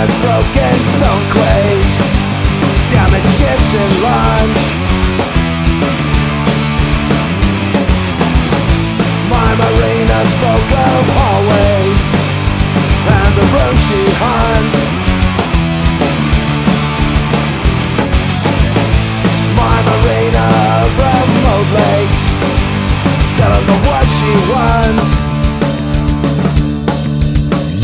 marinas, broken stone quays, damaged ships and launch. My marina spoke of hallways and the room she haunts. My marina, remote lakes, settles on what she wants.